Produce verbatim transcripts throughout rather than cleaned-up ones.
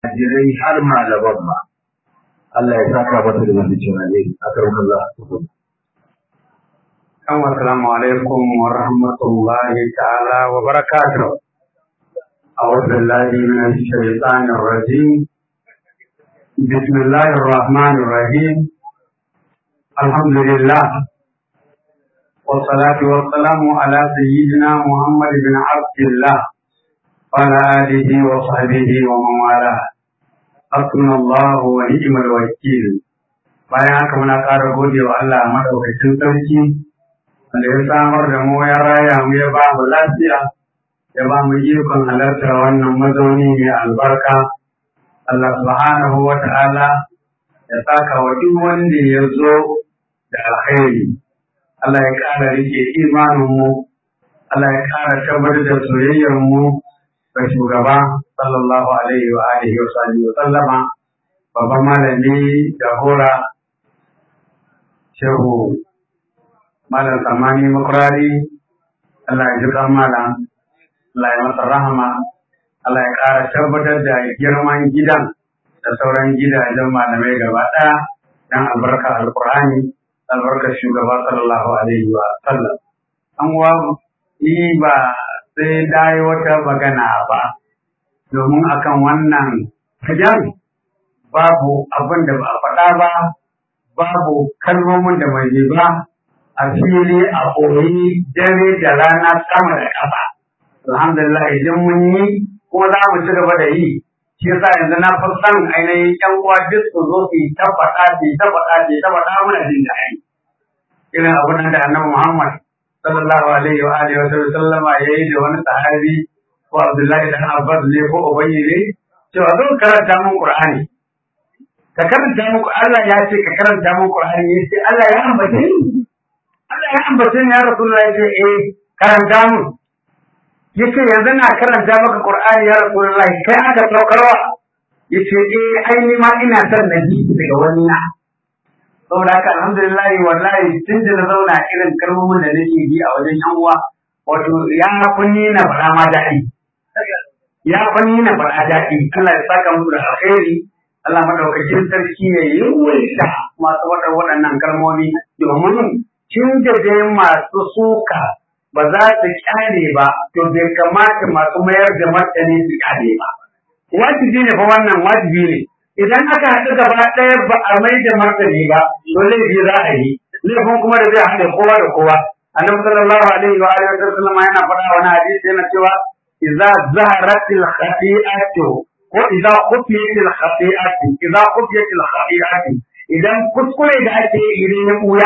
jirai har malaman ma Allah ya saka masa da maficcin alheri a karkar za su kuma. Assalamu alaikum wa rahmatullahi ta'ala wa barakatuh. أعوذ بالله من الشيطان الرجيم. بسم الله الرحمن الرحيم. الحمد لله والصلاة والسلام على سيدنا محمد بن عبد الله وعلى آله وصحبه ومن والاه. حسبنا الله ونعم الوكيل. bayan haka muna ƙara gode wa Allah madaukakin sarki wanda ya samar da mu ya raya mu ya ba mu lafiya ya ba mu ikon halartar wannan mazauni mai albarka. Allah subhanahu wa ta'ala ya saka wa duk wanda ya zo da alkhairi. Allah ya ƙara rike imaninmu, Allah ya ƙara tabbatar da soyayyarmu ga shugaba sallallahu alaihi wa alihi wa sallama, babban malami jagora shehu malam Samani Makurari. Allah ya ji kan malam, Allah ya masa rahama, Allah ya ƙara tabbatar da girman gidan da sauran gidajen malamai gaba ɗaya don albarka alƙur'ani, albarkar shugaba sallallahu alaihi wa sallam. An wa ni ba sai dai wata magana ba, domin akan wannan fagen babu abin da ba a faɗa ba, babu kalmomin da bai yi ba, a fili a koyi dare da rana sama da ƙasa. Alhamdulillah idan mun yi kuma za mu ci gaba da yi. Shi yasa yanzu na fi son ainihin ƴan uwa duk su zo su yi ta faɗa, su yi ta faɗa, su yi ta faɗa muna jin daɗi. Irin abin da Annabi Muhammad sallallahu alaihi wa alihi wa sallama ya yi da wani sahabi ko Abdullahi dan Abbas ne ko Ubayy ne, cewa zo karanta mun Qur'ani. Ka karanta muku Allah ya ce ka karanta mun Qur'ani, ya ce Allah ya ambace ni. Allah ya ambace ni ya Rasulullah, ya ce eh karanta mun. Yace yanzu na karanta maka Qur'ani ya Rasulullah, kai aka saukarwa. Yace eh ai ni ma ina son nabi daga wani na. Saboda haka alhamdulillah wallahi tun da na zauna irin kalmomin da nake yi a wajen yan uwa, wato ya kunni na fara ma daɗi. Ya kunni na fara daɗi. Allah ya saka muku da alkhairi. Allah madaukakin sarki ya yi wuta masu waɗannan kalmomi, domin tun da dai masu suka ba za su kyale ba, to bai kamata masu mayar da martani su kyale ba. Wajibi ne fa wannan wajibi ne. Idan aka haɗu gaba ɗaya ba a mai da martani ba, to laifi za a yi. Laifin kuma da zai haɗe kowa da kowa. Annabi sallallahu alaihi wa alihi wa sallam yana faɗa wani hadisi yana cewa idza zaharatil khati'atu ko idza khufiyatil khati'atu idza khufiyatil khati'atu idan kuskure da ake yi idan ya buya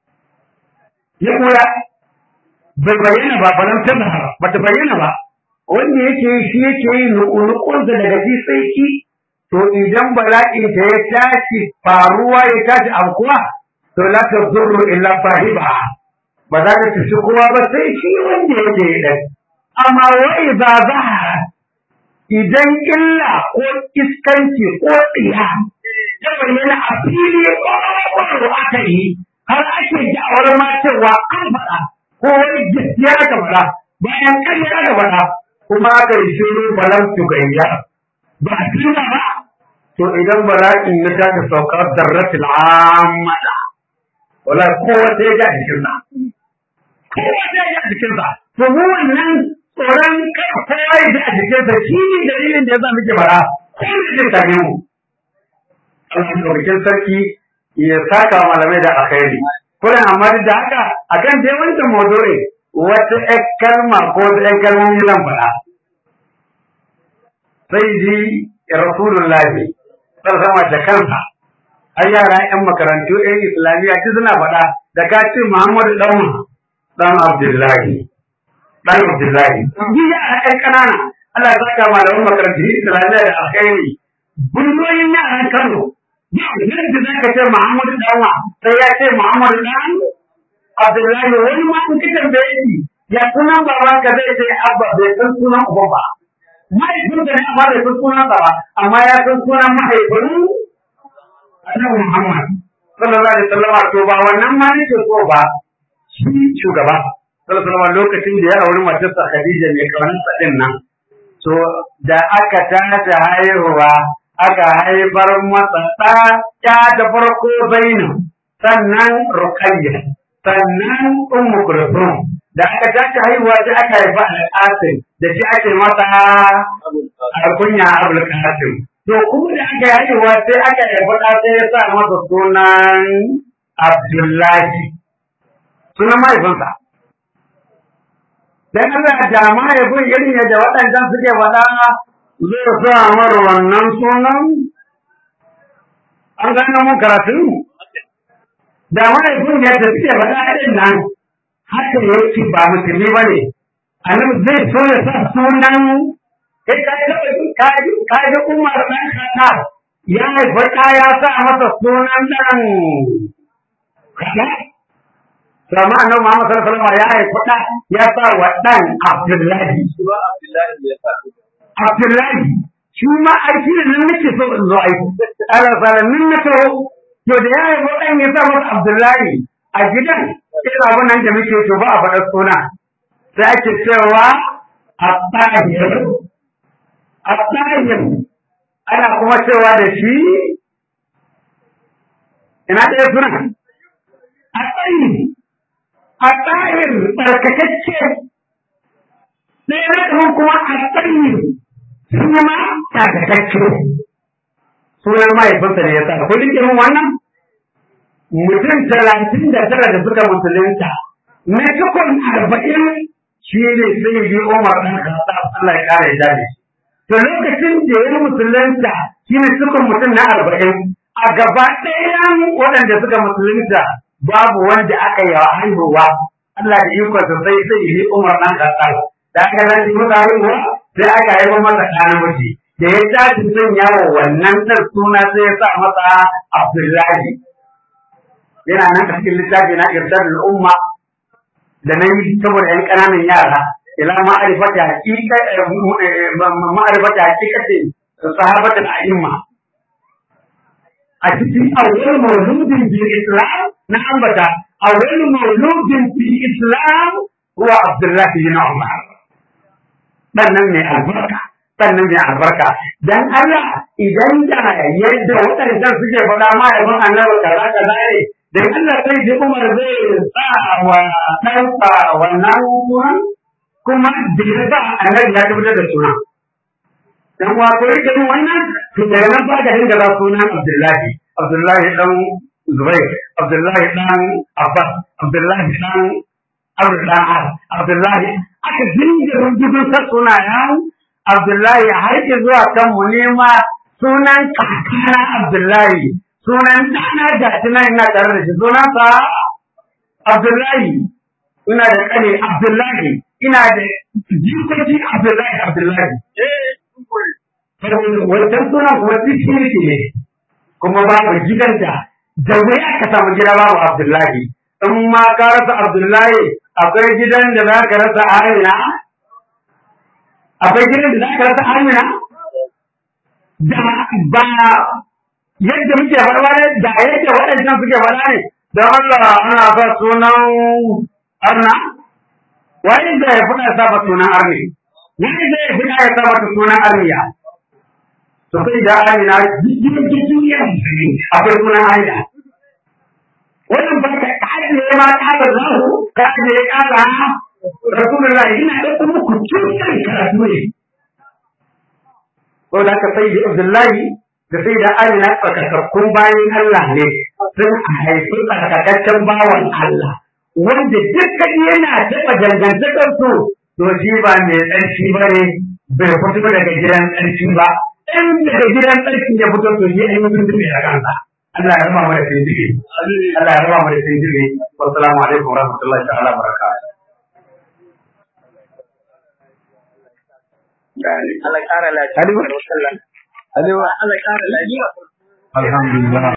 ya buya bai bayyana ba balan tana ba ta bayyana ba, wanda yake shi yake yi nukunsa daga shi sai shi, to idan bala'in ta ya tashi faruwa ya tashi aukuwa, to la tazurru illa sahiba, ba za ta tashi kowa ba sai shi wanda yake yi dan. Amma wa idza zahara idan illa ko iskanci ko tsiya ya bayyana a fili ko aka yi har ake da'awar ma cewa an faɗa ko wani gaskiya aka faɗa bayan ƙarya aka faɗa kuma aka yi shiru balan tukayya ba a tuna ba, to idan bala'in ya tashi saukar darratul amada wala kowa sai ya ji jikinsa kowa sai ya ji jikinsa. To mu wannan tsoron kada kowa ya ji a jikinsa shi ne dalilin da ya sa muke bara ko ne jin tare mu. Allah ɗaukakin sarki ya saka malamai da alkhairi. Kuna amma duk da haka akan dai wancan mawdu'i wata ƴar kalma ko wata ƴan kalmomi zan faɗa. Sai ji Rasulullahi sama da kansa, ai yara ƴan makarantu ƴan Islamiyya duk suna faɗa da ka ce Muhammadu ɗan ɗan Abdullahi ɗan Abdullahi. Ji yara ƴan ƙanana Allah ya saka malaman makarantu Islamiyya da alkhairi. Bunyoyin yaran Kano yadda za ka ce Muhammadu ɗanwa sai ya ce Muhammadu ɗan Abdullahi, wani ma in ka tambaye shi ya sunan baban ka zai ce Abba, bai san sunan uban ba. Mahaifin da ne amma bai san sunan ba, amma ya san sunan mahaifin Annabi Muhammad sallallahu alaihi wasallam. To ba wannan ma nake so ba, shi shugaba sallallahu alaihi wasallam lokacin da ya auri matarsa Khadija ne kawan sa din nan, to da aka tashi haihuwa aka haifar masa ɗa ya da farko Zainab, sannan Ruqayya, sannan Ummu Kulthum. Da aka tashi haihuwa sai aka haifa Al-Qasim, da shi ake masa alkunya Abul Qasim. To kuma da aka haihuwa sai aka haifa ɗa sai ya sa masa sunan Abdullahi, sunan mahaifinsa. Dan Allah da mahaifin irin yadda waɗancan suke faɗa zai sa mara wannan sunan, an gano mun karatu? Da mahaifin yadda suke faɗa irin nan, haka yake ba musulmi ba ne, annabi zai so ya sa sunan, kai ka yi Umar ɗan Khattab ya haifa ɗa ya sa masa sunan ɗan kaɗa? Sama annabi Muhammad sallallahu alaihi wasallam ya haifa ɗa ya sa wa ɗan Abdullahi. Abdullahi shi ma aiki da nan nake so in zo aiki. Allah sallallahu nan na to to da ya haifa ɗan ya sa masa Abdullahi a gidan irin abin nan da muke to ba a faɗa suna. Sai ake cewa At-Tahir. At-Tahir ana kuma cewa da shi ina ɗaya sunan At-Tahir. At-Tahir tsarkakacce, ɗaya na kuma At-Tahir shi ma tsarkakacce. Sunan mahaifinsa ne ya sa, ko duk irin wannan? Mutum talatin da tara da suka musulunta, na cikon arba'in shi ne sai yi Umar ɗan Khattab Allah ya ƙara ya dade. To lokacin da ya musulunta shi ne cikon mutum na arba'in, a gaba ɗayan waɗanda suka musulunta babu wanda aka yi wa haihuwa, Allah da ikonsa sai sai yi Umar ɗan Khattab. Da aka zan yi masa haihuwa sai aka haifa masa ɗa namiji. Da ya tashi sanya wa wannan ɗan suna sai ya sa masa Abdullahi. Yana nan a cikin littafi na Irshadul Umma da na yi saboda ‘yan ƙananan yara. Ila ma'arifata haƙiƙa ma'arifata haƙiƙatin sahabatul a'imma. A cikin awwal mauludin bil Islam na ambata awwal mauludin bil Islam huwa Abdullah bin Umar. Sannan mai albarka, sannan mai albarka. Dan Allah idan da yadda waɗannan suke faɗa mahaifin annabi kaza kaza ne, dan Allah sai ji Umar zai sa wa ɗansa wannan sunan kuma da ya sa annabi ya tabbatar da sunan. Dan wa ko yake wannan to daga nan ba da dinga da sunan Abdullahi, Abdullahi dan Zubair, Abdullahi dan Abbas, Abdullahi dan Abdullah, Abdullahi aka dinga rubutun sa sunayen Abdullahi har zuwa kan mu nema sunan kakara Abdullahi, sunan dana da tana ina tare da shi sunan sa Abdullahi, ina da kane Abdullahi, ina da jikoki Abdullahi Abdullahi. Wancan sunan kuma tsirki ne, kuma babu gidanta, da wai aka samu gida babu Abdullahi. In ma ka rasa Abdullahi, akwai gidan da za ka rasa Amina? Akwai gidan da za ka rasa Amina? Da ba yadda muke faɗa ne, da yadda waɗancan suke faɗa ne, don Allah ana sa sunan Arna? Wani zai fi ya saba sunan Arni? Wani zai fi ya saba sunan Arniya? To kai da Amina gidan duniya akwai sunan Amina. Wannan ba ka kaje ma ka da zahu ka je ka da Rasulullah ina da kuma ku cikin karatu ne. Ko da ka sai Abdullahi da sai da Amina tsakakkun bayin Allah ne sun haifi tsakakaccen bawan Allah wanda dukkan yana taɓa dangantakar su to shi ba mai tsarki ba ne bai fito daga gidan tsarki ba. In daga gidan tsarki ya fito to shi ayi mutum ne a kansa. Allah ya rama mu da tsinjiri. Allah ya rama mu da tsinjiri. Assalamu alaikum warahmatullahi ta'ala barakatuh. Allah ya kara lafiya. Allah ya kara lafiya. Alhamdulillah.